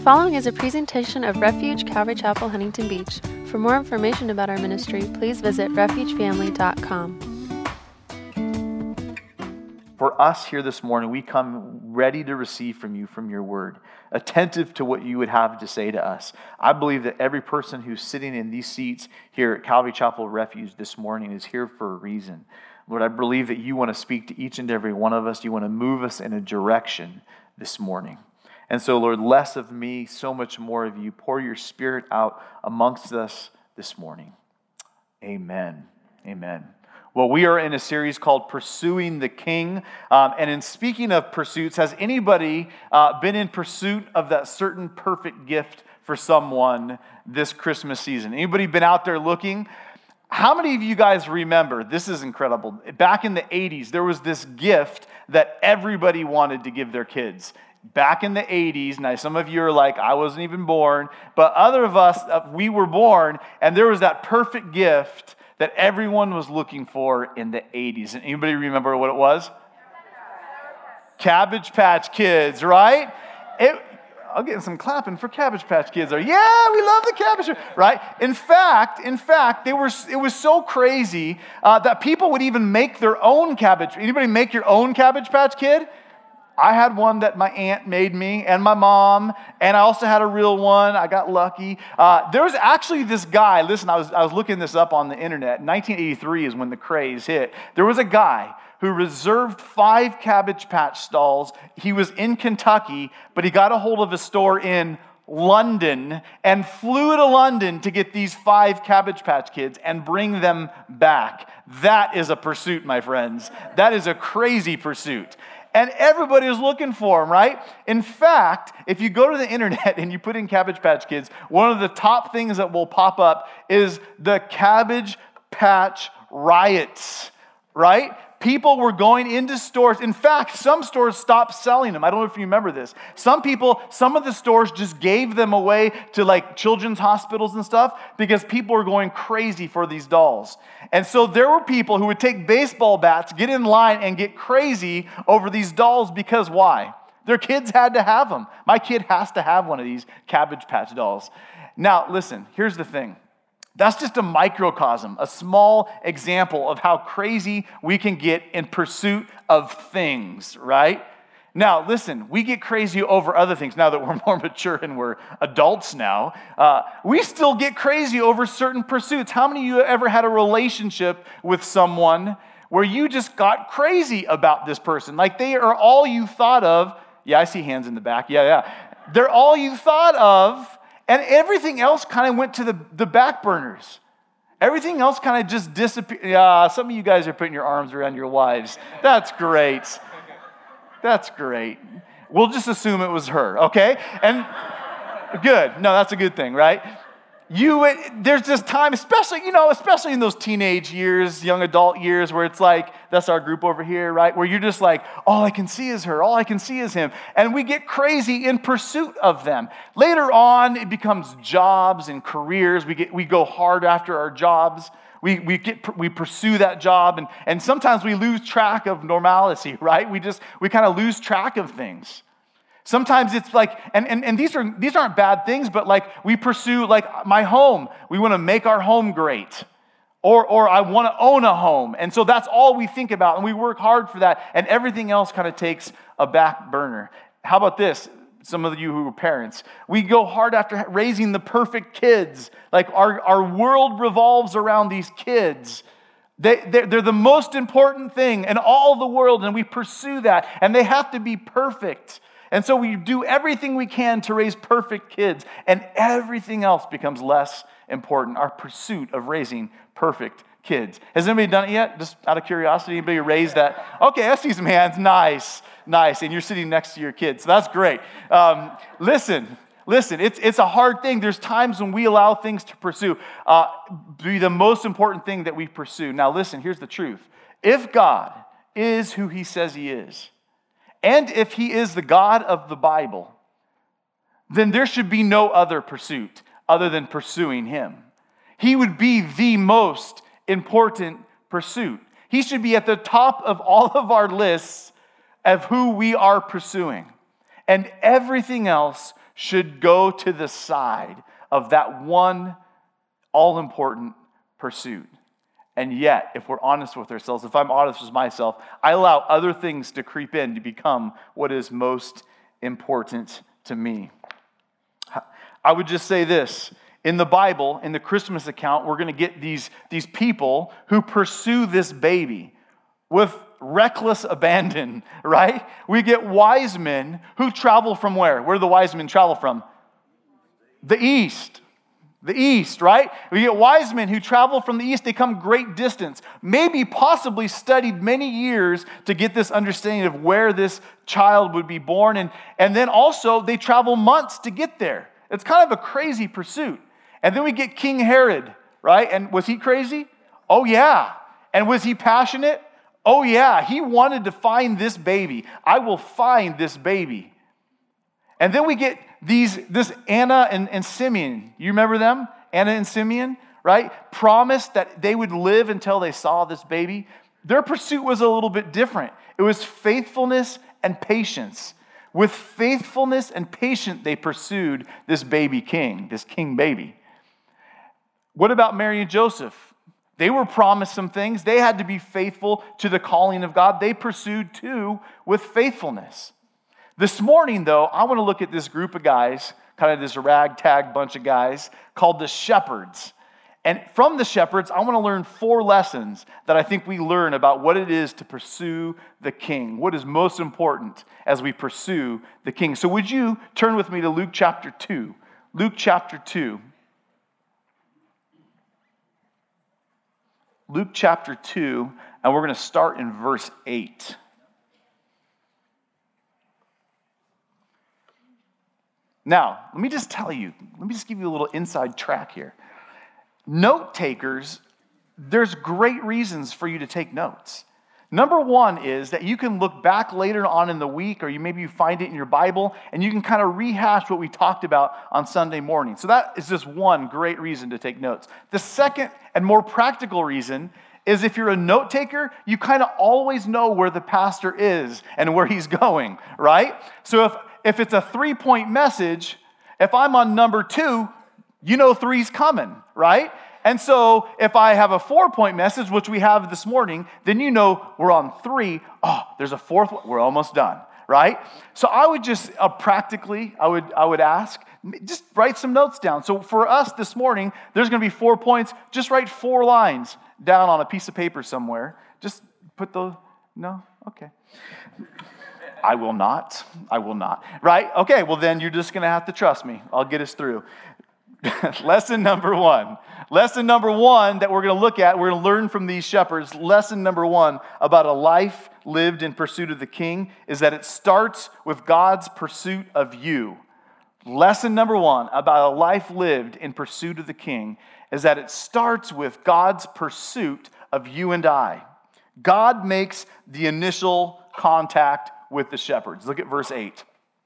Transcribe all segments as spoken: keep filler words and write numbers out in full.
following is a presentation of Refuge Calvary Chapel, Huntington Beach. For more information about our ministry, please visit refuge family dot com. For us here this morning, we come ready to receive from you, from your word, attentive to what you would have to say to us. I believe that every person who's sitting in these seats here at Calvary Chapel Refuge this morning is here for a reason. Lord, I believe that you want to speak to each and every one of us. You want to move us in a direction this morning. And so, Lord, less of me, so much more of you. Pour your Spirit out amongst us this morning. Amen. Amen. Well, we are in a series called Pursuing the King. Um, and in speaking of pursuits, has anybody uh, been in pursuit of that certain perfect gift for someone this Christmas season? Anybody been out there looking? How many of you guys remember, this is incredible, back in the eighties, there was this gift that everybody wanted to give their kids. Back in the eighties, now some of you are like, I wasn't even born, but other of us, uh, we were born, and there was that perfect gift that everyone was looking for in the eighties. And anybody remember what it was? Cabbage Patch Kids, right? It, I'm getting some clapping for Cabbage Patch Kids. Are yeah, we love the Cabbage, right? In fact, in fact, they were. It was so crazy uh, that people would even make their own Cabbage. Anybody make your own Cabbage Patch Kid? I had one that my aunt made me and my mom, and I also had a real one. I got lucky. Uh, there was actually this guy, listen, I was, I was looking this up on the internet. nineteen eighty-three is when the craze hit. There was a guy who reserved five Cabbage Patch stalls. He was in Kentucky, but he got a hold of a store in London and flew to London to get these five Cabbage Patch Kids and bring them back. That is a pursuit, my friends. That is a crazy pursuit. And everybody is looking for them, right? In fact, if you go to the internet and you put in Cabbage Patch Kids, one of the top things that will pop up is the Cabbage Patch riots, right? People were going into stores. In fact, some stores stopped selling them. I don't know if you remember this. Some people, some of the stores just gave them away to like children's hospitals and stuff because people were going crazy for these dolls. And so there were people who would take baseball bats, get in line, and get crazy over these dolls because why? Their kids had to have them. My kid has to have one of these Cabbage Patch dolls. Now, listen, here's the thing. That's just a microcosm, a small example of how crazy we can get in pursuit of things, right? Now, listen, we get crazy over other things now that we're more mature and we're adults now. Uh, we still get crazy over certain pursuits. How many of you ever had a relationship with someone where you just got crazy about this person? Like they are all you thought of. Yeah, I see hands in the back. Yeah, yeah. They're all you thought of. And everything else kind of went to the, the back burners. Everything else kind of just disappeared. Yeah, some of you guys are putting your arms around your wives. That's great. That's great. We'll just assume it was her, okay? And good. No, that's a good thing, right? You, there's this time, especially, you know, especially in those teenage years, young adult years, where it's like, that's our group over here, right? Where you're just like, all I can see is her, all I can see is him. And we get crazy in pursuit of them. Later on, it becomes jobs and careers. We get, we go hard after our jobs. We we get we pursue that job, and, and sometimes we lose track of normalcy, right? We just, we kind of lose track of things. Sometimes it's like, and, and, and these are these aren't bad things, but like we pursue like my home. We want to make our home great. Or or I want to own a home. And so that's all we think about. And we work hard for that. And everything else kind of takes a back burner. How about this? Some of you who are parents. We go hard after raising the perfect kids. Like our, our world revolves around these kids. They, they're, they're the most important thing in all the world. And we pursue that. And they have to be perfect. And so we do everything we can to raise perfect kids, and everything else becomes less important, our pursuit of raising perfect kids. Has anybody done it yet? Just out of curiosity, anybody raised that? Okay, I see some hands. Nice, nice. And you're sitting next to your kids, so that's great. Um, listen, listen, it's, it's a hard thing. There's times when we allow things to pursue, uh, be the most important thing that we pursue. Now listen, here's the truth. If God is who he says he is, and if he is the God of the Bible, then there should be no other pursuit other than pursuing him. He would be the most important pursuit. He should be at the top of all of our lists of who we are pursuing. And everything else should go to the side of that one all-important pursuit. And yet, if we're honest with ourselves, if I'm honest with myself, I allow other things to creep in to become what is most important to me. I would just say this. In the Bible, in the Christmas account, we're going to get these, these people who pursue this baby with reckless abandon, right? We get wise men who travel from where? Where do the wise men travel from? The east. The east, right? We get wise men who travel from the east. They come great distance, maybe possibly studied many years to get this understanding of where this child would be born. And, and then also they travel months to get there. It's kind of a crazy pursuit. And then we get King Herod, right? And was he crazy? Oh, yeah. And was he passionate? Oh, yeah. He wanted to find this baby. I will find this baby. And then we get these, this Anna and, and Simeon. You remember them? Anna and Simeon, right? Promised that they would live until they saw this baby. Their pursuit was a little bit different. It was faithfulness and patience. With faithfulness and patience, they pursued this baby king, this king baby. What about Mary and Joseph? They were promised some things. They had to be faithful to the calling of God. They pursued too with faithfulness. This morning, though, I want to look at this group of guys, kind of this ragtag bunch of guys, called the shepherds. And from the shepherds, I want to learn four lessons that I think we learn about what it is to pursue the king. What is most important as we pursue the king. So would you turn with me to Luke chapter two? Luke chapter two. Luke chapter two, and we're going to start in verse eight. Now, let me just tell you, let me just give you a little inside track here. Note takers, there's great reasons for you to take notes. Number one is that you can look back later on in the week, or you maybe you find it in your Bible, and you can kind of rehash what we talked about on Sunday morning. So that is just one great reason to take notes. The second and more practical reason is if you're a note taker, you kind of always know where the pastor is and where he's going, right? So if If it's a three-point message, if I'm on number two, you know three's coming, right? And so if I have a four-point message, which we have this morning, then you know we're on three. Oh, there's a fourth one. We're almost done, right? So I would just uh, practically, I would I would ask, just write some notes down. So for us this morning, there's going to be four points. Just write four lines down on a piece of paper somewhere. Just put those, no? Okay. I will not. I will not. Right? Okay, well then you're just going to have to trust me. I'll get us through. Lesson number one. Lesson number one that we're going to look at, we're going to learn from these shepherds. Lesson number one about a life lived in pursuit of the king is that it starts with God's pursuit of you. Lesson number one about a life lived in pursuit of the king is that it starts with God's pursuit of you and I. God makes the initial contact with the shepherds. Look at verse eight.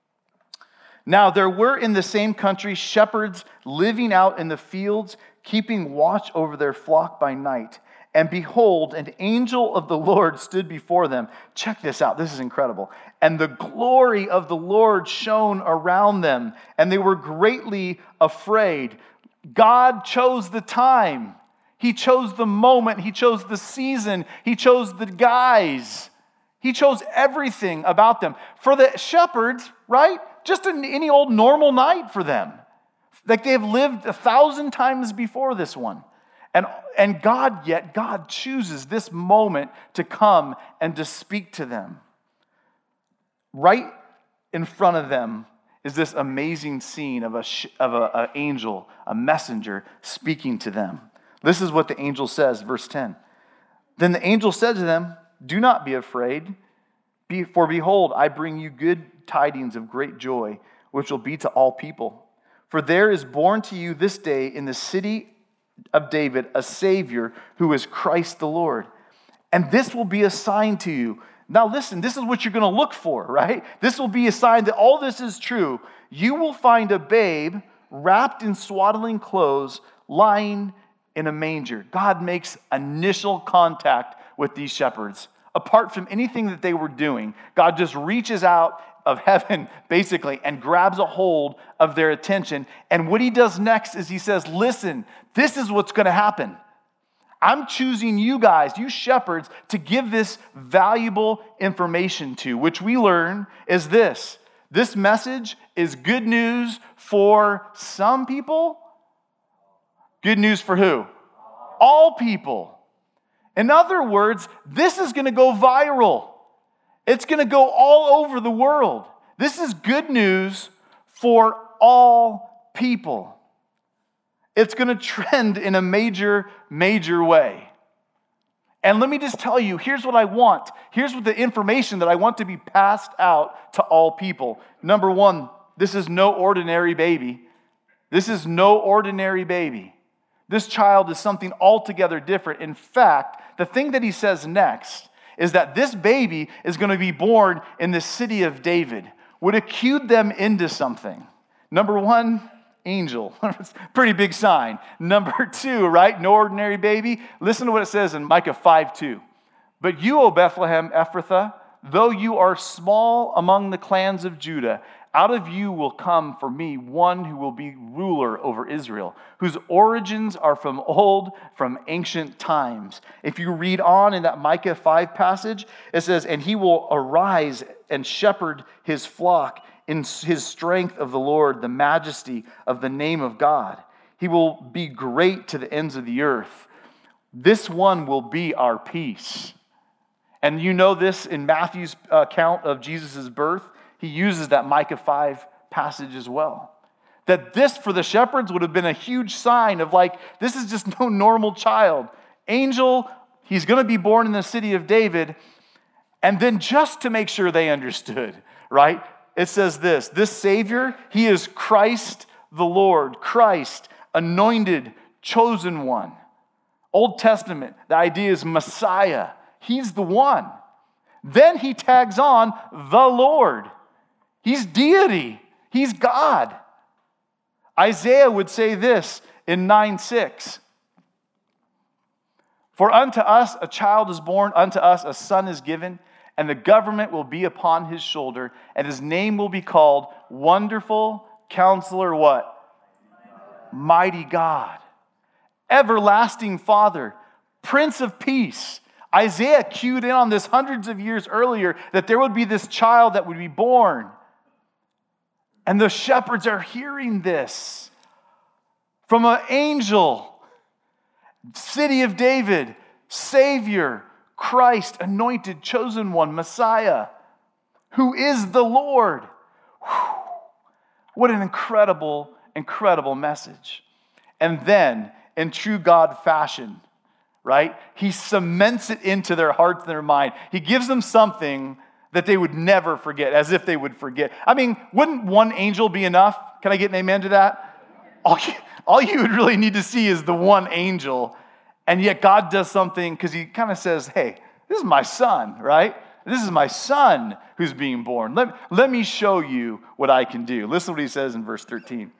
Now there were in the same country shepherds living out in the fields, keeping watch over their flock by night. And behold, an angel of the Lord stood before them. Check this out. This is incredible. And the glory of the Lord shone around them, and they were greatly afraid. God chose the time. He chose the moment. He chose the season. He chose the guys. He chose everything about them. For the shepherds, right? Just an, any old normal night for them. Like they have lived a thousand times before this one. And, and God, yet God chooses this moment to come and to speak to them. Right in front of them is this amazing scene of a of a, a angel, a messenger speaking to them. This is what the angel says, verse ten. Then the angel said to them, "Do not be afraid, for behold, I bring you good tidings of great joy, which will be to all people. For there is born to you this day in the city of David a Savior who is Christ the Lord. And this will be a sign to you." Now listen, this is what you're going to look for, right? This will be a sign that all this is true. You will find a babe wrapped in swaddling clothes, lying in a manger. God makes initial contact with these shepherds. Apart from anything that they were doing, God just reaches out of heaven, basically, and grabs a hold of their attention. And what he does next is he says, listen, this is what's going to happen. I'm choosing you guys, you shepherds, to give this valuable information to, which we learn is this. This message is good news for some people. Good news for who? All people. In other words, this is going to go viral. It's going to go all over the world. This is good news for all people. It's going to trend in a major, major way. And let me just tell you, here's what I want. Here's what the information that I want to be passed out to all people. Number one, this is no ordinary baby. This is no ordinary baby. This child is something altogether different. In fact, the thing that he says next is that this baby is going to be born in the city of David. Would have cued them into something. Number one, angel. It's a pretty big sign. Number two, right? No ordinary baby. Listen to what it says in Micah five two. But you, O Bethlehem Ephrathah, though you are small among the clans of Judah, out of you will come for me one who will be ruler over Israel, whose origins are from old, from ancient times. If you read on in that Micah five passage, it says, and he will arise and shepherd his flock in his strength of the Lord, the majesty of the name of God. He will be great to the ends of the earth. This one will be our peace. And you know this in Matthew's account of Jesus' birth. He uses that Micah five passage as well. That this for the shepherds would have been a huge sign of like, this is just no normal child. Angel, he's going to be born in the city of David. And then just to make sure they understood, right? It says this, this Savior, he is Christ the Lord. Christ, anointed, chosen one. Old Testament, the idea is Messiah. He's the one. Then he tags on the Lord. He's deity. He's God. Isaiah would say this in nine six. For unto us a child is born, unto us a son is given, and the government will be upon his shoulder, and his name will be called Wonderful Counselor, what? Mighty God. Everlasting Father. Prince of Peace. Isaiah cued in on this hundreds of years earlier that there would be this child that would be born. And the shepherds are hearing this from an angel, city of David, Savior, Christ, anointed, chosen one, Messiah, who is the Lord. Whew. What an incredible, incredible message. And then, in true God fashion, right? He cements it into their hearts and their mind. He gives them something that they would never forget, as if they would forget. I mean, wouldn't one angel be enough? Can I get an amen to that? All you, all you would really need to see is the one angel, and yet God does something, because he kind of says, hey, this is my son, right? This is my son who's being born. Let, let me show you what I can do. Listen to what he says in verse thirteen.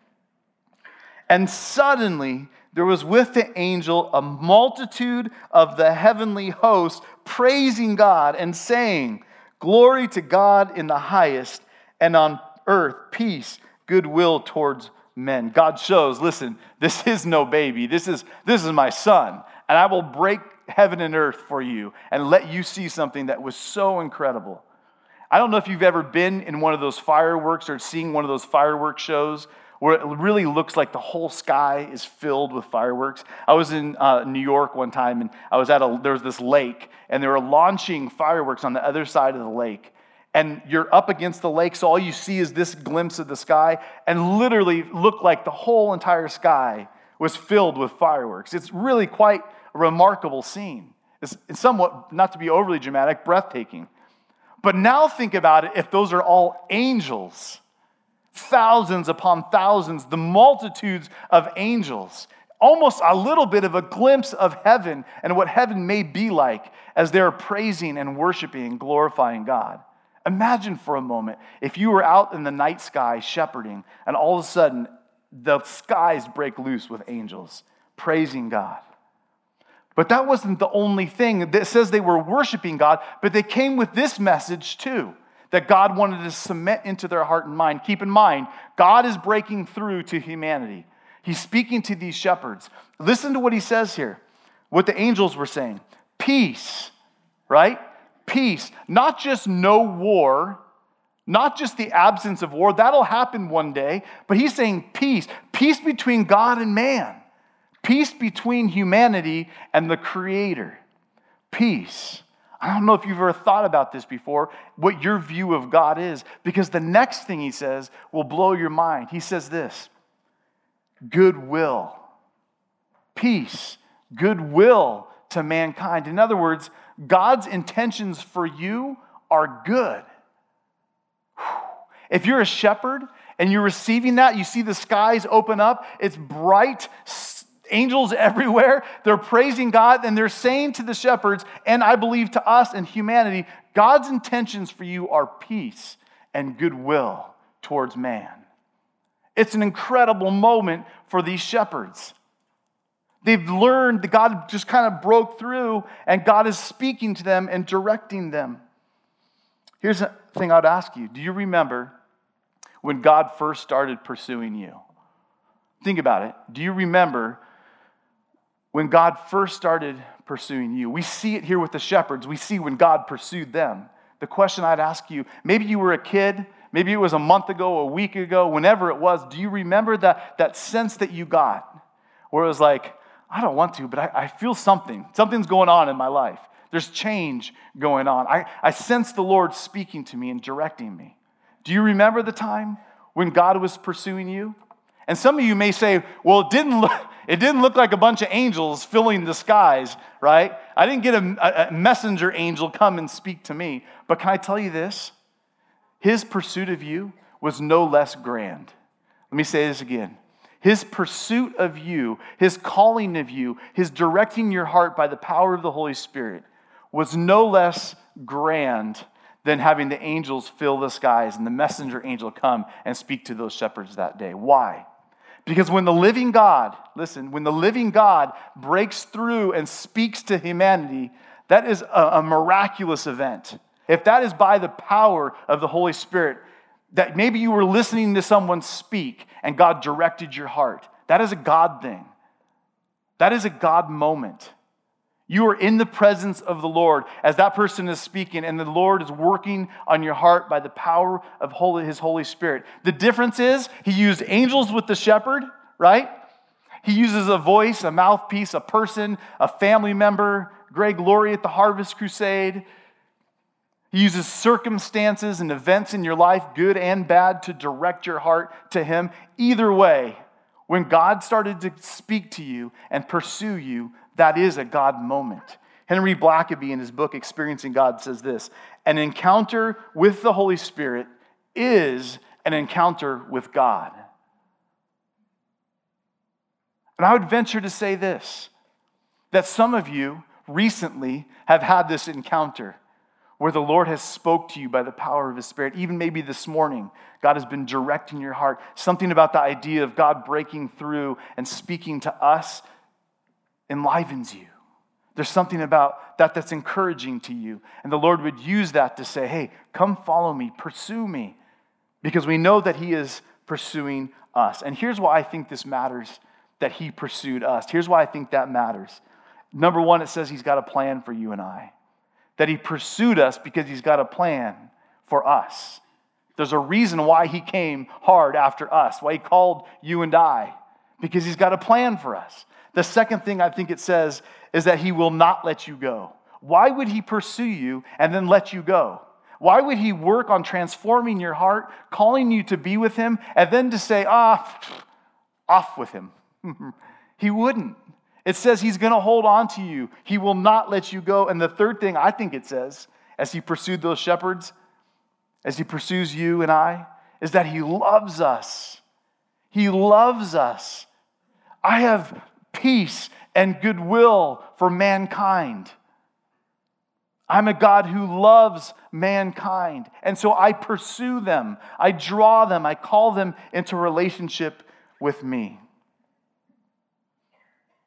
And suddenly there was with the angel a multitude of the heavenly host praising God and saying, glory to God in the highest, and on earth peace, goodwill towards men. God shows, listen, this is no baby. This is, this is my son, and I will break heaven and earth for you and let you see something that was so incredible. I don't know if you've ever been in one of those fireworks or seeing one of those fireworks shows where it really looks like the whole sky is filled with fireworks. I was in uh, New York one time, and I was at a, there was this lake, and they were launching fireworks on the other side of the lake. And you're up against the lake, so all you see is this glimpse of the sky, and literally looked like the whole entire sky was filled with fireworks. It's really quite a remarkable scene. It's, it's somewhat, not to be overly dramatic, breathtaking. But now think about it, if those are all angels. Thousands upon thousands, the multitudes of angels. Almost a little bit of a glimpse of heaven and what heaven may be like as they're praising and worshiping and glorifying God. Imagine for a moment if you were out in the night sky shepherding, and all of a sudden the skies break loose with angels praising God. But that wasn't the only thing. It says they were worshiping God, but they came with this message too. that God wanted to cement into their heart and mind. Keep in mind, God is breaking through to humanity. He's speaking to these shepherds. Listen to what he says here, what the angels were saying. Peace, right? Peace. Not just no war, not just the absence of war. That'll happen one day. But he's saying peace. Peace between God and man. Peace between humanity and the Creator. Peace. I don't know if you've ever thought about this before, what your view of God is, because the next thing he says will blow your mind. He says this, goodwill, peace, goodwill to mankind. In other words, God's intentions for you are good. If you're a shepherd and you're receiving that, you see the skies open up, it's bright, angels everywhere, they're praising God, and they're saying to the shepherds, and I believe to us and humanity, God's intentions for you are peace and goodwill towards man. It's an incredible moment for these shepherds. They've learned that God just kind of broke through, and God is speaking to them and directing them. Here's the thing I'd ask you. Do you remember when God first started pursuing you? Think about it. Do you remember when God first started pursuing you? We see it here with the shepherds. We see when God pursued them. The question I'd ask you, maybe you were a kid, maybe it was a month ago, a week ago, whenever it was, do you remember that, that sense that you got where it was like, I don't want to, but I, I feel something. Something's going on in my life. There's change going on. I, I sense the Lord speaking to me and directing me. Do you remember the time when God was pursuing you? And some of you may say, well, it didn't look, it didn't look like a bunch of angels filling the skies, right? I didn't get a, a messenger angel come and speak to me. But can I tell you this? His pursuit of you was no less grand. Let me say this again. His pursuit of you, his calling of you, his directing your heart by the power of the Holy Spirit was no less grand than having the angels fill the skies and the messenger angel come and speak to those shepherds that day. Why? Because when the living God, listen, when the living God breaks through and speaks to humanity, that is a, a miraculous event. If that is by the power of the Holy Spirit, that maybe you were listening to someone speak and God directed your heart, that is a God thing. That is a God moment. You are in the presence of the Lord as that person is speaking, and the Lord is working on your heart by the power of holy, His Holy Spirit. The difference is He used angels with the shepherd, right? He uses a voice, a mouthpiece, a person, a family member, Greg Laurie at the Harvest Crusade. He uses circumstances and events in your life, good and bad, to direct your heart to Him. Either way, when God started to speak to you and pursue you, that is a God moment. Henry Blackaby, in his book, Experiencing God, says this, an encounter with the Holy Spirit is an encounter with God. And I would venture to say this, that some of you recently have had this encounter where the Lord has spoke to you by the power of His Spirit. Even maybe this morning, God has been directing your heart. Something about the idea of God breaking through and speaking to us enlivens you. There's something about that that's encouraging to you. And the Lord would use that to say, hey, come follow me, pursue me. Because we know that He is pursuing us. And here's why I think this matters, that He pursued us. Here's why I think that matters. Number one, it says He's got a plan for you and I. That He pursued us because He's got a plan for us. There's a reason why He came hard after us, why He called you and I, because He's got a plan for us. The second thing I think it says is that He will not let you go. Why would He pursue you and then let you go? Why would He work on transforming your heart, calling you to be with Him, and then to say, ah, off with Him? He wouldn't. It says He's going to hold on to you. He will not let you go. And the third thing I think it says, as He pursued those shepherds, as He pursues you and I, is that He loves us. He loves us. I have peace and goodwill for mankind. I'm a God who loves mankind. And so I pursue them. I draw them. I call them into relationship with me.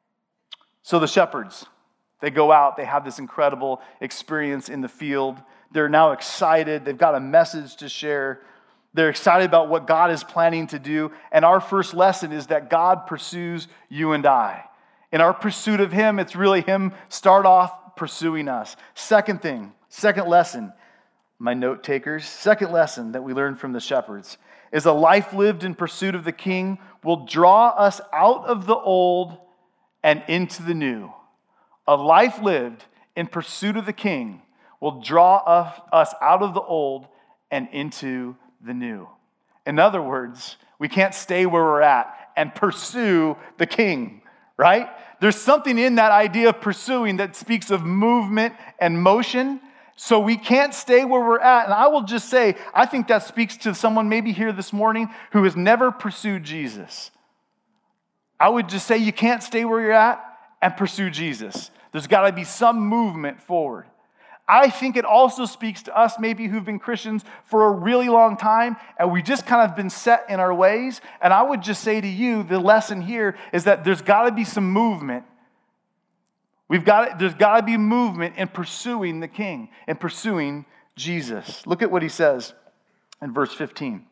So the shepherds, they go out. They have this incredible experience in the field. They're now excited. They've got a message to share. They're excited about what God is planning to do. And our first lesson is that God pursues you and I. In our pursuit of him, it's really him start off pursuing us. Second thing, second lesson, my note takers, second lesson that we learned from the shepherds is a life lived in pursuit of the king will draw us out of the old and into the new. A life lived in pursuit of the king will draw us out of the old and into the new. In other words, we can't stay where we're at and pursue the king, right? There's something in that idea of pursuing that speaks of movement and motion. So we can't stay where we're at. And I will just say, I think that speaks to someone maybe here this morning who has never pursued Jesus. I would just say you can't stay where you're at and pursue Jesus. There's got to be some movement forward. I think it also speaks to us maybe who've been Christians for a really long time and we just kind of been set in our ways. And I would just say to you, the lesson here is that there's got to be some movement. We've got there's got to be movement in pursuing the king and pursuing Jesus. Look at what he says in verse fifteen.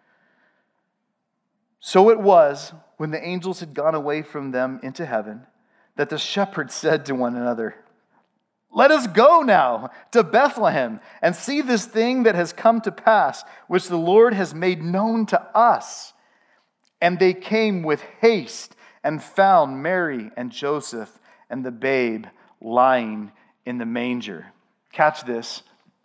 So it was when the angels had gone away from them into heaven that the shepherds said to one another, "Let us go now to Bethlehem and see this thing that has come to pass, which the Lord has made known to us." And they came with haste and found Mary and Joseph and the babe lying in the manger. Catch this.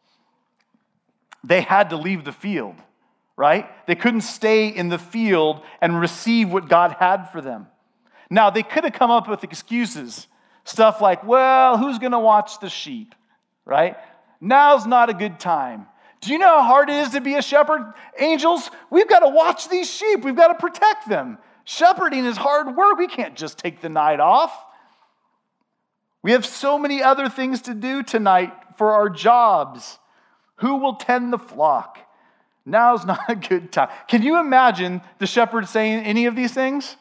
They had to leave the field, right? They couldn't stay in the field and receive what God had for them. Now, they could have come up with excuses. Stuff like, well, who's going to watch the sheep, right? Now's not a good time. Do you know how hard it is to be a shepherd? Angels, we've got to watch these sheep. We've got to protect them. Shepherding is hard work. We can't just take the night off. We have so many other things to do tonight for our jobs. Who will tend the flock? Now's not a good time. Can you imagine the shepherd saying any of these things?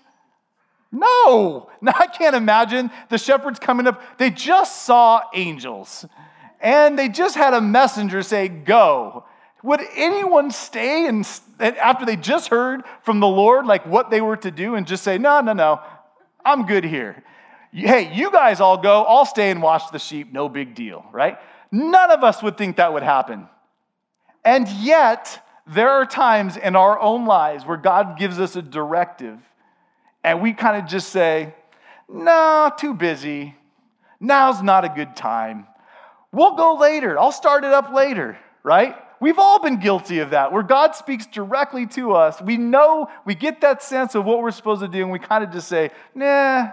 No, no, I can't imagine the shepherds coming up. They just saw angels, and they just had a messenger say, go. Would anyone stay and after they just heard from the Lord, like what they were to do, and just say, no, no, no, I'm good here. Hey, you guys all go. I'll stay and watch the sheep. No big deal, right? None of us would think that would happen. And yet, there are times in our own lives where God gives us a directive, and we kind of just say, no, too busy. Now's not a good time. We'll go later. I'll start it up later, right? We've all been guilty of that, where God speaks directly to us. We know, we get that sense of what we're supposed to do, and we kind of just say, nah.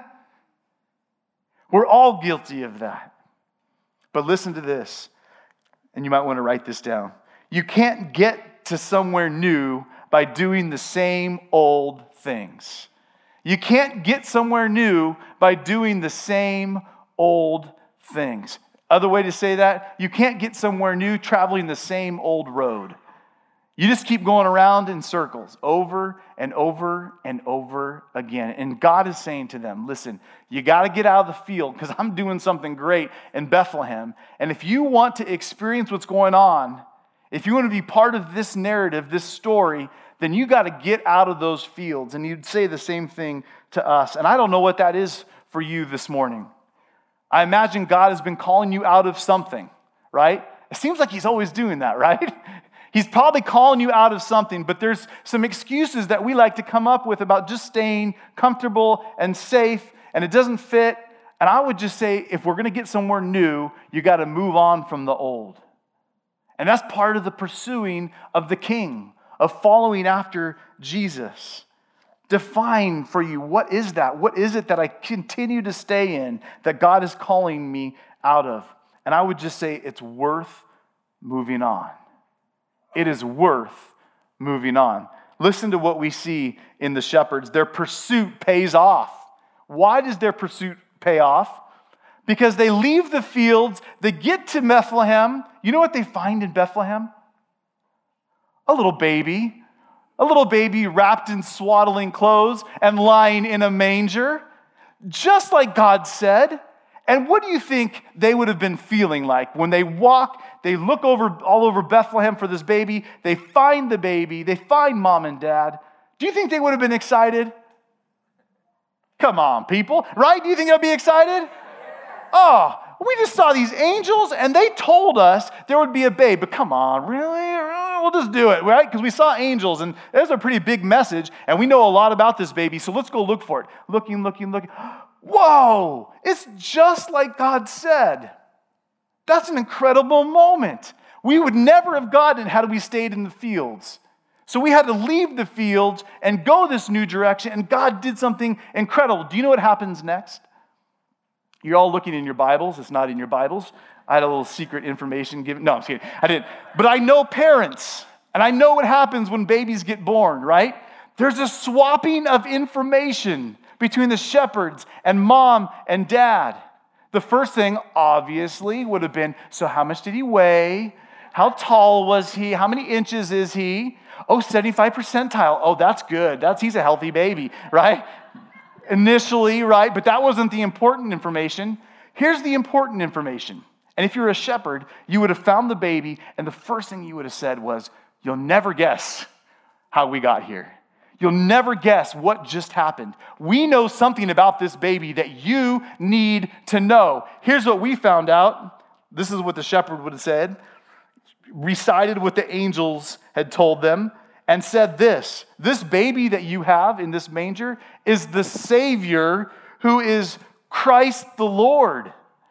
We're all guilty of that. But listen to this, and you might want to write this down. You can't get to somewhere new by doing the same old things. You can't get somewhere new by doing the same old things. Other way to say that, you can't get somewhere new traveling the same old road. You just keep going around in circles over and over and over again. And God is saying to them, listen, you got to get out of the field because I'm doing something great in Bethlehem. And if you want to experience what's going on, if you want to be part of this narrative, this story, then you got to get out of those fields. And you'd say the same thing to us. And I don't know what that is for you this morning. I imagine God has been calling you out of something, right? It seems like he's always doing that, right? He's probably calling you out of something, but there's some excuses that we like to come up with about just staying comfortable and safe, and it doesn't fit. And I would just say, if we're going to get somewhere new, you got to move on from the old. And that's part of the pursuing of the King, of following after Jesus. Define for you, what is that? What is it that I continue to stay in that God is calling me out of? And I would just say it's worth moving on. It is worth moving on. Listen to what we see in the shepherds. Their pursuit pays off. Why does their pursuit pay off? Because they leave the fields, they get to Bethlehem. You know what they find in Bethlehem? A little baby. A little baby wrapped in swaddling clothes and lying in a manger. Just like God said. And what do you think they would have been feeling like when they walk, they look over all over Bethlehem for this baby, they find the baby, they find mom and dad? Do you think they would have been excited? Come on, people, right? Do you think they'll be excited? Oh, we just saw these angels and they told us there would be a babe. But come on, really? really? We'll just do it, right? Because we saw angels and there's a pretty big message and we know a lot about this baby. So let's go look for it. Looking, looking, looking. Whoa, it's just like God said. That's an incredible moment. We would never have gotten it had we stayed in the fields. So we had to leave the fields and go this new direction, and God did something incredible. Do you know what happens next? You're all looking in your Bibles. It's not in your Bibles. I had a little secret information given. No, I'm just kidding. I didn't. But I know parents, and I know what happens when babies get born, right? There's a swapping of information between the shepherds and mom and dad. The first thing, obviously, would have been, so how much did he weigh? How tall was he? How many inches is he? Oh, seventy-five percentile. Oh, that's good. That's he's a healthy baby, right? Initially, right? But that wasn't the important information. Here's the important information. And if you're a shepherd, you would have found the baby, and the first thing you would have said was, you'll never guess how we got here. You'll never guess what just happened. We know something about this baby that you need to know. Here's what we found out. This is what the shepherd would have said. Recited what the angels had told them and said this: this baby that you have in this manger is the Savior who is Christ the Lord.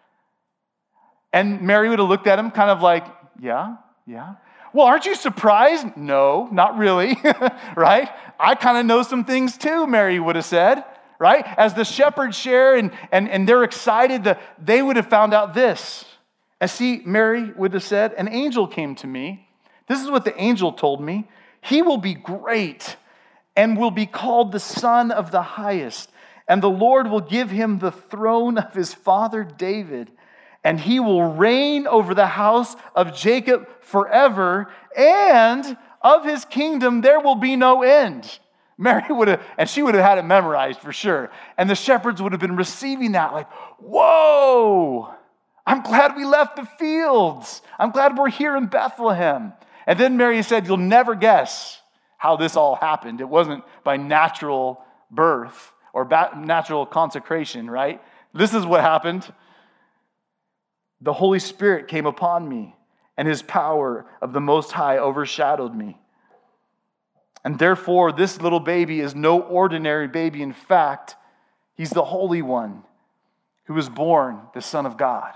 And Mary would have looked at him kind of like, yeah, yeah. Well, aren't you surprised? No, not really, right? I kind of know some things too, Mary would have said, right? As the shepherds share and, and, and they're excited, the, they would have found out this. And see, Mary would have said, an angel came to me. This is what the angel told me. He will be great and will be called the Son of the Highest. And the Lord will give him the throne of his father David. And he will reign over the house of Jacob forever. And of his kingdom there will be no end. Mary would have, and she would have had it memorized for sure. And the shepherds would have been receiving that like, whoa! I'm glad we left the fields. I'm glad we're here in Bethlehem. And then Mary said, you'll never guess how this all happened. It wasn't by natural birth or natural consecration, right? This is what happened. The Holy Spirit came upon me, and his power of the Most High overshadowed me. And therefore, this little baby is no ordinary baby. In fact, he's the Holy One who was born, the Son of God.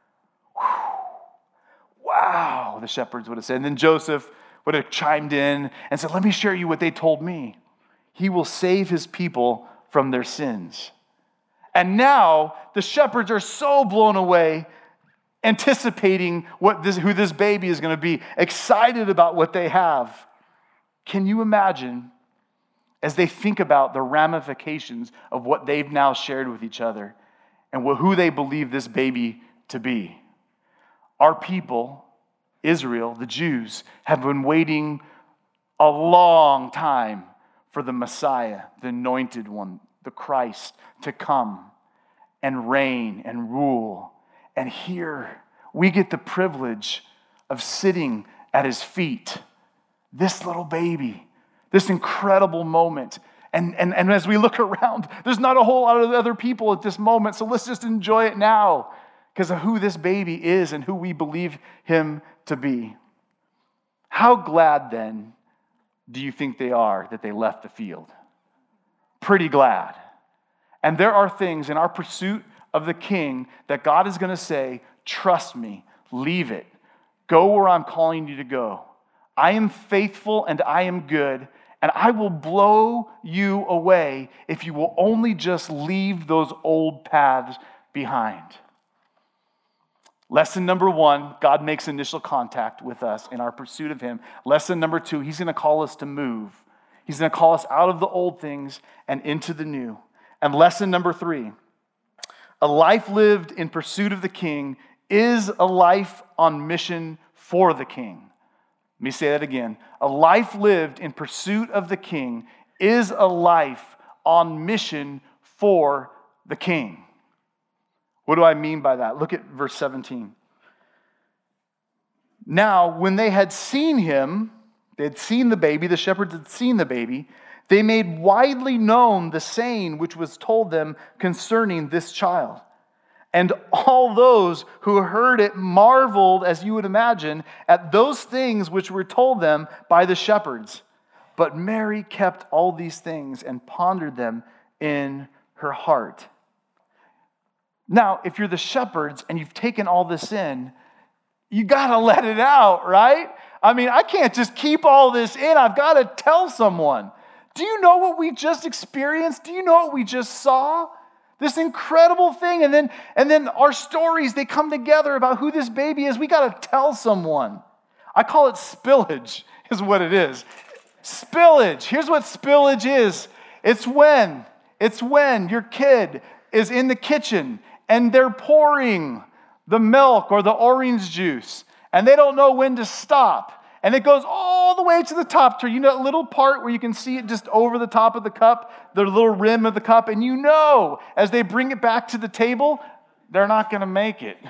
Wow, the shepherds would have said. And then Joseph would have chimed in and said, let me share you what they told me. He will save his people from their sins. And now the shepherds are so blown away, anticipating what this, who this baby is going to be, excited about what they have. Can you imagine, as they think about the ramifications of what they've now shared with each other and who they believe this baby to be? Our people, Israel, the Jews, have been waiting a long time for the Messiah, the anointed one, the Christ, to come and reign and rule. And here we get the privilege of sitting at his feet, this little baby, this incredible moment. And, and, and as we look around, there's not a whole lot of other people at this moment, so let's just enjoy it now, because of who this baby is and who we believe him to be. How glad, then, do you think they are that they left the field? Pretty glad. And there are things in our pursuit of the King that God is going to say, trust me, leave it. Go where I'm calling you to go. I am faithful and I am good, and I will blow you away if you will only just leave those old paths behind. Lesson number one, God makes initial contact with us in our pursuit of him. Lesson number two, he's going to call us to move. He's going to call us out of the old things and into the new. And lesson number three, a life lived in pursuit of the King is a life on mission for the King. Let me say that again. A life lived in pursuit of the King is a life on mission for the King. What do I mean by that? Look at verse seventeen. Now, when they had seen him, they had seen the baby, the shepherds had seen the baby, they made widely known the saying which was told them concerning this child. And all those who heard it marveled, as you would imagine, at those things which were told them by the shepherds. But Mary kept all these things and pondered them in her heart. Now, if you're the shepherds and you've taken all this in, you got to let it out, right? I mean, I can't just keep all this in. I've got to tell someone. Do you know what we just experienced? Do you know what we just saw? This incredible thing. And then, and then our stories, they come together about who this baby is. We got to tell someone. I call it spillage, is what it is. Spillage. Here's what spillage is. It's when, it's when your kid is in the kitchen and they're pouring the milk or the orange juice, and they don't know when to stop. And it goes all the way to the top. You know that little part where you can see it just over the top of the cup, the little rim of the cup, and you know as they bring it back to the table, they're not going to make it.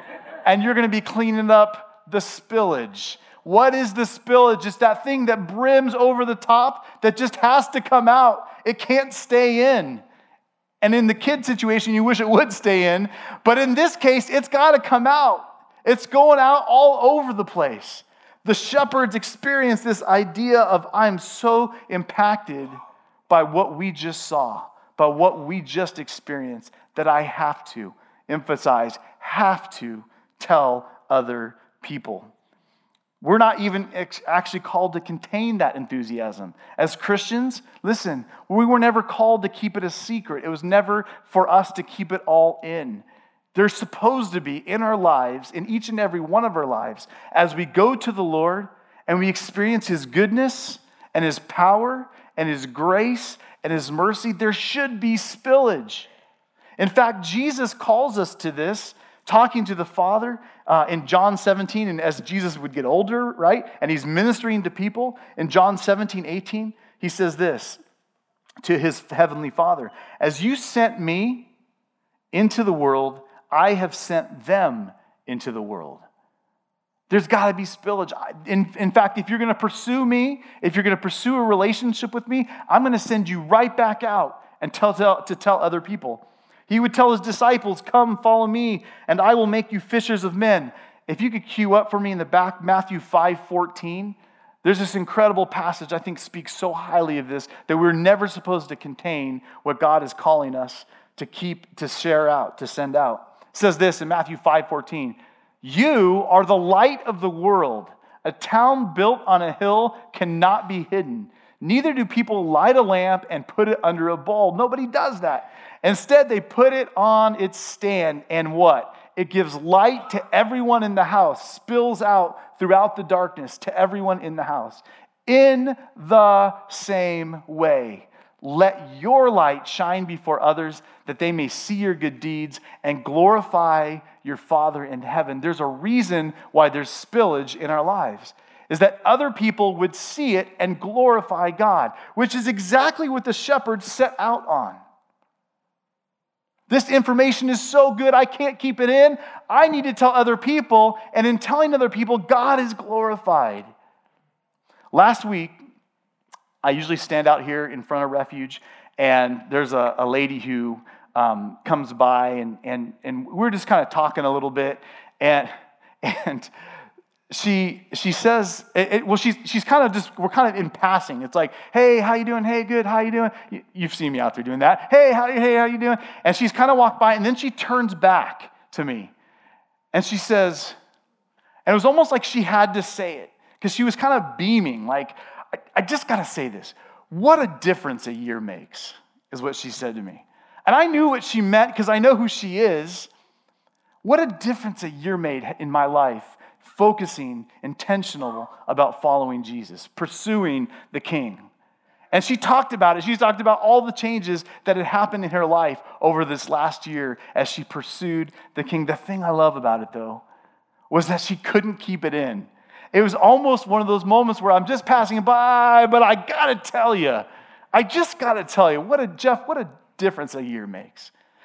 And you're going to be cleaning up the spillage. What is the spillage? It's that thing that brims over the top that just has to come out. It can't stay in. And in the kid situation, you wish it would stay in. But in this case, it's got to come out. It's going out all over the place. The shepherds experience this idea of, I'm so impacted by what we just saw, by what we just experienced, that I have to emphasize, have to tell other people. We're not even actually called to contain that enthusiasm. As Christians, listen, we were never called to keep it a secret. It was never for us to keep it all in. There's supposed to be in our lives, in each and every one of our lives, as we go to the Lord and we experience His goodness and His power and His grace and His mercy, there should be spillage. In fact, Jesus calls us to this, talking to the Father uh, in John seventeen, and as Jesus would get older, right, and He's ministering to people, in John seventeen, eighteen, He says this to His heavenly Father, as you sent me into the world, I have sent them into the world. There's got to be spillage. In, in fact, if you're going to pursue me, if you're going to pursue a relationship with me, I'm going to send you right back out and tell, tell, to tell other people. He would tell His disciples, come follow me, and I will make you fishers of men. If you could cue up for me in the back, Matthew five fourteen, there's this incredible passage I think speaks so highly of this, that we're never supposed to contain what God is calling us to keep, to share out, to send out. It says this in Matthew five fourteen, you are the light of the world. A town built on a hill cannot be hidden. Neither do people light a lamp and put it under a bowl. Nobody does that. Instead, they put it on its stand, and what? It gives light to everyone in the house, spills out throughout the darkness to everyone in the house. In the same way, let your light shine before others, that they may see your good deeds and glorify your Father in heaven. There's a reason why there's spillage in our lives, is that other people would see it and glorify God, which is exactly what the shepherds set out on. This information is so good, I can't keep it in. I need to tell other people, and in telling other people, God is glorified. Last week, I usually stand out here in front of Refuge, and there's a, a lady who um, comes by, and and and we're just kind of talking a little bit, and and she she says, it, it, well, she's she's kind of just we're kind of in passing. It's like, hey, how you doing? Hey, good. How you doing? You, you've seen me out there doing that. Hey, how hey how you doing? And she's kind of walked by, and then she turns back to me, and she says, and it was almost like she had to say it because she was kind of beaming, like, I, I just got to say this. What a difference a year makes, is what she said to me. And I knew what she meant because I know who she is. What a difference a year made in my life, focusing, intentional about following Jesus, pursuing the King. And she talked about it. She talked about all the changes that had happened in her life over this last year as she pursued the King. The thing I love about it, though, was that she couldn't keep it in. It was almost one of those moments where I'm just passing by, but I got to tell you, I just got to tell you, what a Jeff, what a difference a year makes.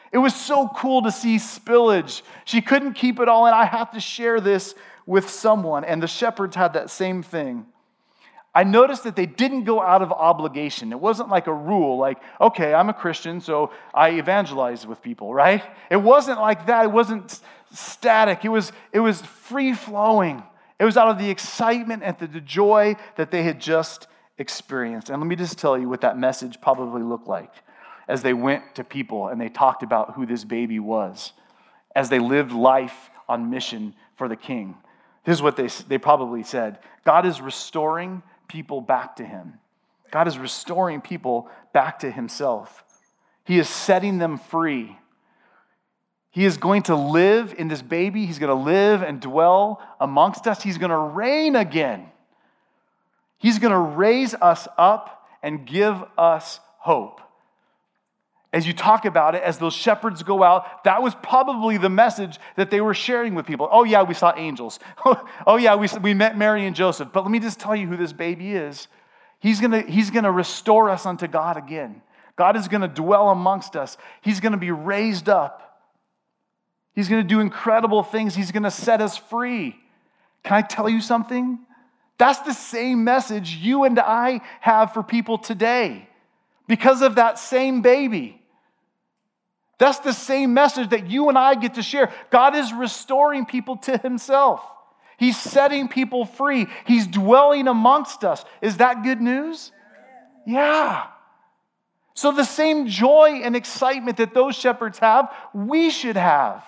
It was so cool to see spillage. She couldn't keep it all in. I have to share this with someone. And the shepherds had that same thing. I noticed that they didn't go out of obligation. It wasn't like a rule, like, okay, I'm a Christian, so I evangelize with people, right? It wasn't like that. It wasn't static. It was, it was free-flowing. It was out of the excitement and the joy that they had just experienced. And let me just tell you what that message probably looked like as they went to people and they talked about who this baby was, as they lived life on mission for the King. This is what they, they probably said. God is restoring people back to him. God is restoring people back to himself. He is setting them free. He is going to live in this baby. He's going to live and dwell amongst us. He's going to reign again. He's going to raise us up and give us hope. As you talk about it, as those shepherds go out, that was probably the message that they were sharing with people. Oh yeah, we saw angels. Oh yeah, we, we met Mary and Joseph. But let me just tell you who this baby is. He's gonna, he's gonna restore us unto God again. God is gonna dwell amongst us. He's gonna be raised up. He's gonna do incredible things. He's gonna set us free. Can I tell you something? That's the same message you and I have for people today because of that same baby. That's the same message that you and I get to share. God is restoring people to himself. He's setting people free. He's dwelling amongst us. Is that good news? Yeah. So the same joy and excitement that those shepherds have, we should have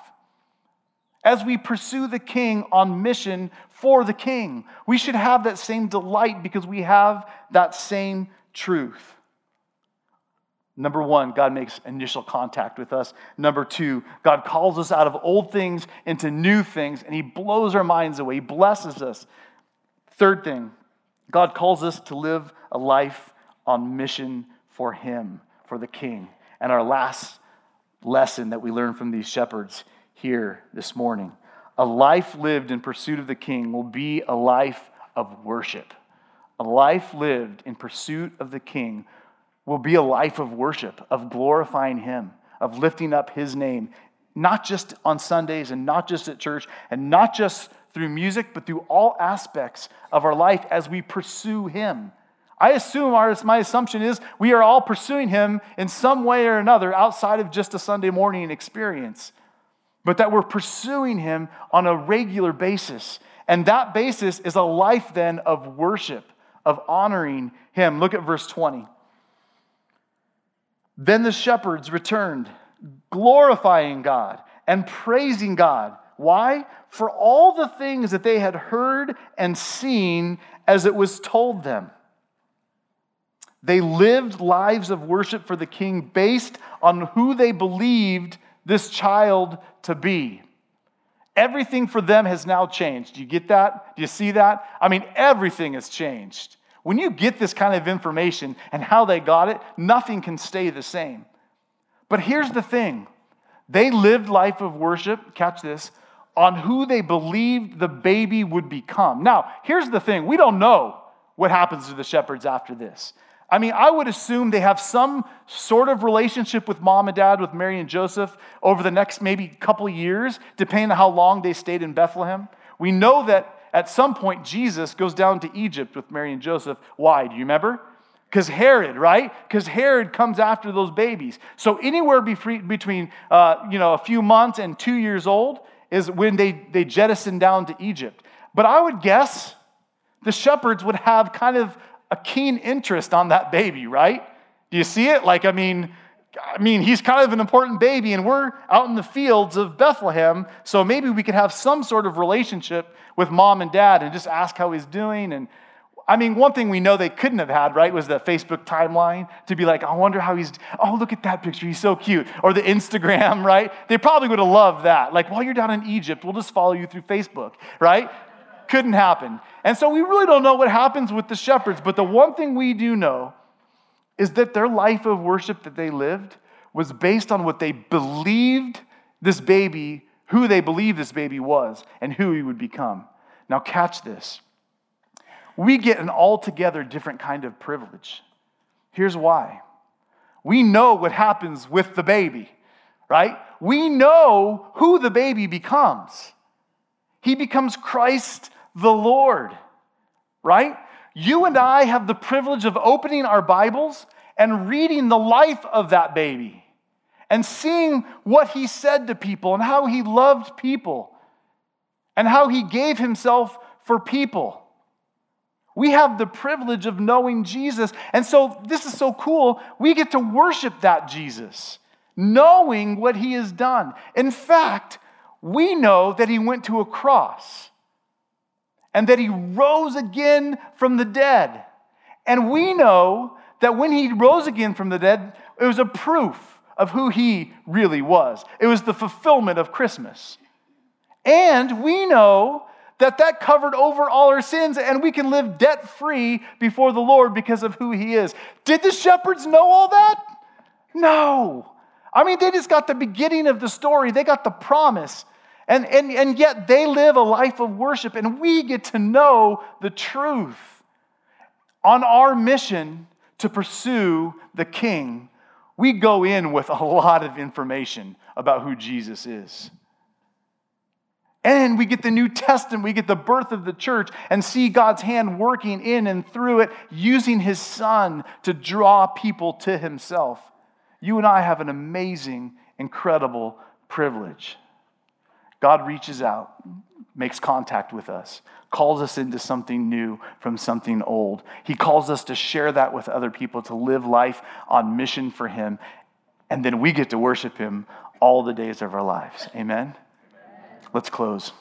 as we pursue the King on mission for the King. We should have that same delight because we have that same truth. Number one, God makes initial contact with us. Number two, God calls us out of old things into new things, and he blows our minds away. He blesses us. Third thing, God calls us to live a life on mission for him, for the King. And our last lesson that we learn from these shepherds here this morning, a life lived in pursuit of the King will be a life of worship. A life lived in pursuit of the King will be a life of worship, of glorifying him, of lifting up his name, not just on Sundays and not just at church and not just through music, but through all aspects of our life as we pursue him. I assume, our, my assumption is, we are all pursuing him in some way or another outside of just a Sunday morning experience, but that we're pursuing him on a regular basis. And that basis is a life then of worship, of honoring him. Look at verse twenty. Then the shepherds returned, glorifying God and praising God. Why? For all the things that they had heard and seen as it was told them. They lived lives of worship for the King based on who they believed this child to be. Everything for them has now changed. Do you get that? Do you see that? I mean, everything has changed. When you get this kind of information and how they got it, nothing can stay the same. But here's the thing. They lived life of worship, catch this, on who they believed the baby would become. Now, here's the thing. We don't know what happens to the shepherds after this. I mean, I would assume they have some sort of relationship with mom and dad, with Mary and Joseph, over the next maybe couple years, depending on how long they stayed in Bethlehem. We know that at some point, Jesus goes down to Egypt with Mary and Joseph. Why? Do you remember? Because Herod, right? Because Herod comes after those babies. So anywhere between uh, you know, a few months and two years old is when they, they jettison down to Egypt. But I would guess the shepherds would have kind of a keen interest on that baby, right? Do you see it? Like, I mean... I mean, he's kind of an important baby, and we're out in the fields of Bethlehem, so maybe we could have some sort of relationship with mom and dad and just ask how he's doing. And I mean, one thing we know they couldn't have had, right, was the Facebook timeline to be like, I wonder how he's, oh, look at that picture, he's so cute. Or the Instagram, right? They probably would have loved that. Like, while you're down in Egypt, we'll just follow you through Facebook, right? Couldn't happen. And so we really don't know what happens with the shepherds, but the one thing we do know is that their life of worship that they lived was based on what they believed this baby, who they believed this baby was, and who he would become. Now catch this. We get an altogether different kind of privilege. Here's why. We know what happens with the baby. right? We know who the baby becomes. He becomes Christ the Lord, right? You and I have the privilege of opening our Bibles and reading the life of that baby and seeing what he said to people and how he loved people and how he gave himself for people. We have the privilege of knowing Jesus. And so this is so cool. We get to worship that Jesus, knowing what he has done. In fact, we know that he went to a cross and that he rose again from the dead. And we know that when he rose again from the dead, it was a proof of who he really was. It was the fulfillment of Christmas. And we know that that covered over all our sins and we can live debt-free before the Lord because of who he is. Did the shepherds know all that? No. I mean, they just got the beginning of the story. They got the promise. And, and, and yet they live a life of worship, and we get to know the truth on our mission to pursue the King. We go in with a lot of information about who Jesus is. And we get the New Testament, we get the birth of the church and see God's hand working in and through it, using his Son to draw people to himself. You and I have an amazing, incredible privilege. God reaches out, makes contact with us, calls us into something new from something old. He calls us to share that with other people, to live life on mission for him. And then we get to worship him all the days of our lives. Amen? Let's close.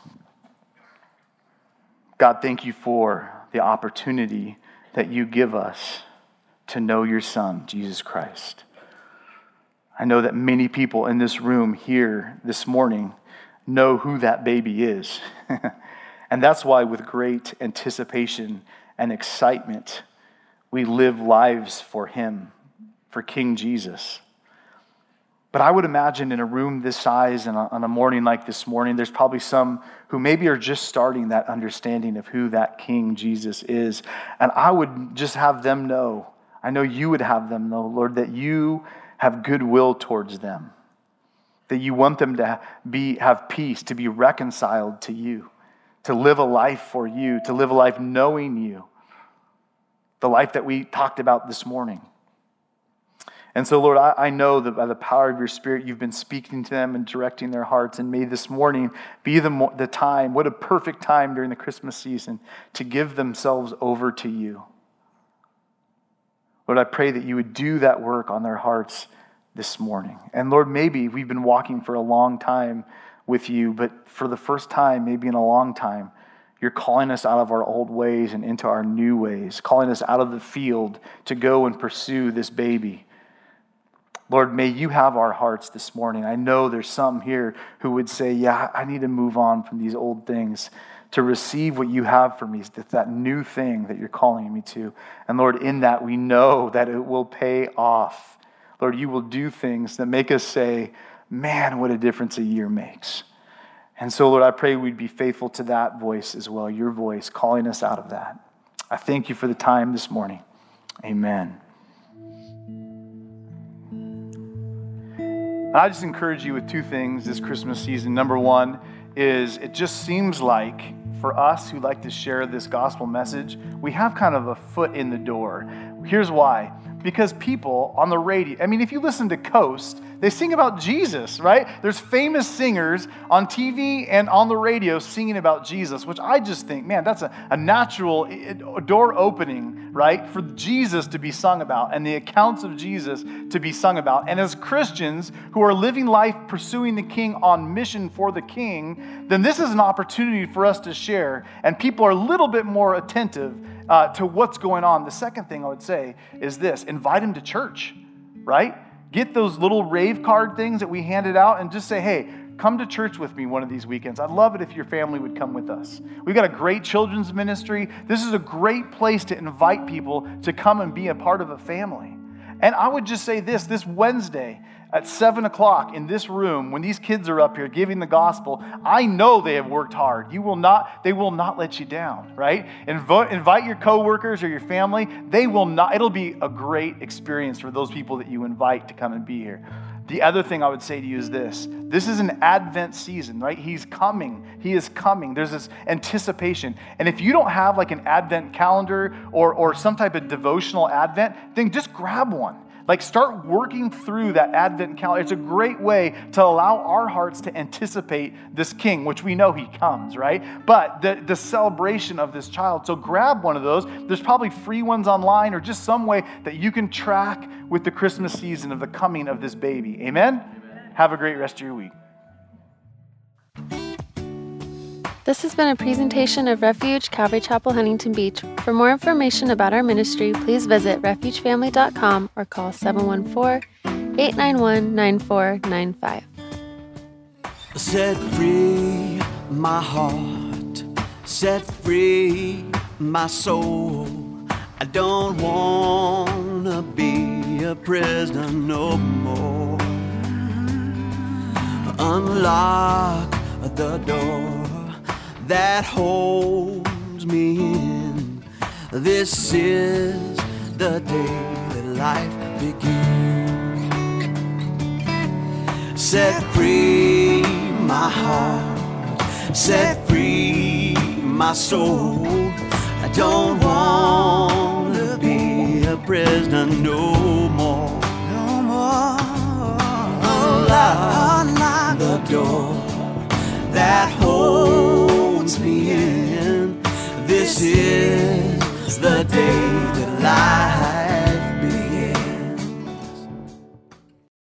God, thank you for the opportunity that you give us to know your Son, Jesus Christ. I know that many people in this room here this morning know who that baby is. And that's why with great anticipation and excitement, we live lives for him, for King Jesus. But I would imagine in a room this size and on a morning like this morning, there's probably some who maybe are just starting that understanding of who that King Jesus is. And I would just have them know, I know you would have them know, Lord, that you have goodwill towards them, that you want them to be have peace, to be reconciled to you, to live a life for you, to live a life knowing you, the life that we talked about this morning. And so, Lord, I, I know that by the power of your Spirit, you've been speaking to them and directing their hearts. And may this morning be the, the time, what a perfect time during the Christmas season, to give themselves over to you. Lord, I pray that you would do that work on their hearts this morning. And Lord, maybe we've been walking for a long time with you, but for the first time, maybe in a long time, you're calling us out of our old ways and into our new ways, calling us out of the field to go and pursue this baby. Lord, may you have our hearts this morning. I know there's some here who would say, yeah, I need to move on from these old things to receive what you have for me, that, that new thing that you're calling me to. And Lord, in that we know that it will pay off. Lord, you will do things that make us say, man, what a difference a year makes. And so, Lord, I pray we'd be faithful to that voice as well, your voice calling us out of that. I thank you for the time this morning. Amen. I just encourage you with two things this Christmas season. Number one is it just seems like for us who like to share this gospel message, we have kind of a foot in the door. Here's why. Because people on the radio, I mean, if you listen to Coast, they sing about Jesus, right? There's famous singers on T V and on the radio singing about Jesus, which I just think, man, that's a, a natural door opening, right? For Jesus to be sung about and the accounts of Jesus to be sung about. And as Christians who are living life pursuing the King on mission for the King, then this is an opportunity for us to share. And people are a little bit more attentive uh, to what's going on. The second thing I would say is this, invite them to church, right? Get those little rave card things that we handed out and just say, hey, come to church with me one of these weekends. I'd love it if your family would come with us. We've got a great children's ministry. This is a great place to invite people to come and be a part of a family. And I would just say this, this Wednesday at seven o'clock in this room, when these kids are up here giving the gospel, I know they have worked hard. You will not, they will not let you down, right? Invo- invite your coworkers or your family. They will not, it'll be a great experience for those people that you invite to come and be here. The other thing I would say to you is this. This is an Advent season, right? He's coming. He is coming. There's this anticipation. And if you don't have like an Advent calendar or, or some type of devotional Advent, then just grab one. Like start working through that Advent calendar. It's a great way to allow our hearts to anticipate this king, which we know he comes, right? But the, the celebration of this child. So grab one of those. There's probably free ones online or just some way that you can track with the Christmas season of the coming of this baby. Amen? Amen. Have a great rest of your week. This has been a presentation of Refuge Calvary Chapel, Huntington Beach. For more information about our ministry, please visit refuge family dot com or call seven one four, eight nine one, nine four nine five. Set free my heart, set free my soul. I don't want to be a prisoner no more. Unlock the door that holds me in. This is the day that life begins. Set free my heart, set free my soul. I don't want to be a prisoner no more. No more. Unlock, unlock the door that